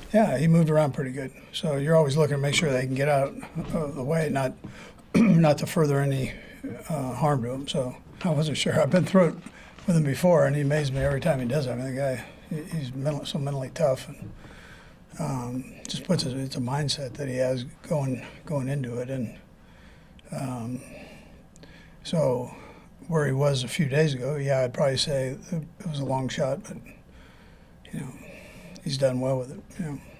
Yeah, he moved around pretty good. So you're always looking to make sure they can get out of the way, not not to further any harm to him. So I wasn't sure. I've been through it with him before, and he amazes me every time he does it. I mean, the guy, he's so mentally tough, and just puts it's a mindset that he has going into it, and so where he was a few days ago, yeah, I'd probably say it was a long shot, but you know, he's done well with it. You know.